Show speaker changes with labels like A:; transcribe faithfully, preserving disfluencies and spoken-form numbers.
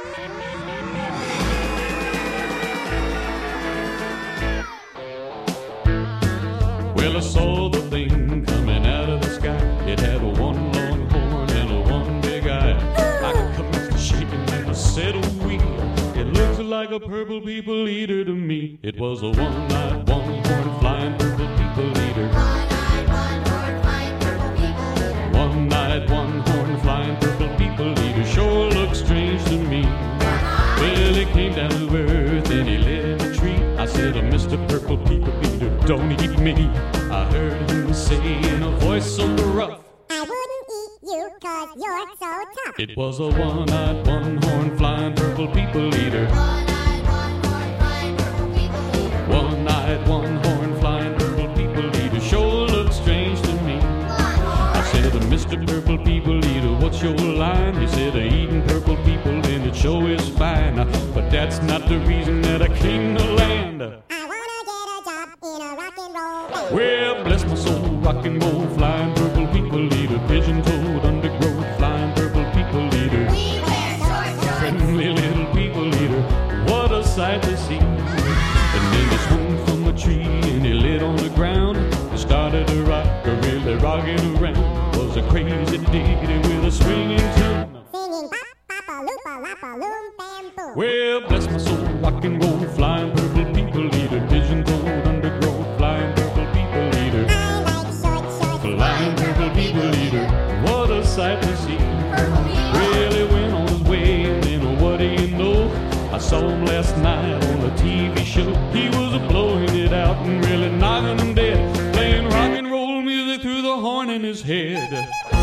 A: Well, I saw the thing coming out of the sky. It had a one long horn and a one big eye. I commenced shaking and I said, oh, wee. It looks like a purple people eater to me. It was a one-eyed, one-horn flying purple people eater.
B: One-eyed, one-horn flying purple people eater.
A: One-eyed, one-horn flying purple people eater. Sure looks strange to me. Well, he came down to earth and he lit in a tree. I said, oh, Mister Purple People Eater, don't eat me. I heard him say in a voice so rough,
B: I wouldn't eat you cause you're so tough.
A: it was a one-eyed, one-horn flying purple people eater.
B: One-eyed, one-horn flying purple people eater.
A: One-eyed, one-horn flying purple people eater. Sure looks strange to me. I said, oh, Mister Purple People Eater, what's your line? He said, eating purple people and it sure is fine. But that's not the reason that I came to land.
B: I wanna get a job in a rock and roll band.
A: Well, bless my soul, rock and roll, flying purple people eater, pigeon-toed, undergrowth, flying purple people eater,
B: We wear short shorts.
A: friendly little people eater, what a sight to see. And then he swung from a tree and he lit on the ground and started to rock, a really rocking around. Was a crazy ditty with a swinging tune.
B: Singing bop, bop, a loop, a lop, a loom, bam, boom.
A: Well, bless my soul, rock and roll, flying purple people eater, pigeon-toed, undergrowth, flying purple people eater.
B: I like short shorts.
A: Flying purple people eater, what a sight to see.
B: Purple people.
A: Really went on his way, and then what do you know? I saw him last night on a T V show. He was blowing it out and really knocking them dead, playing rock and roll music through the horn in his head.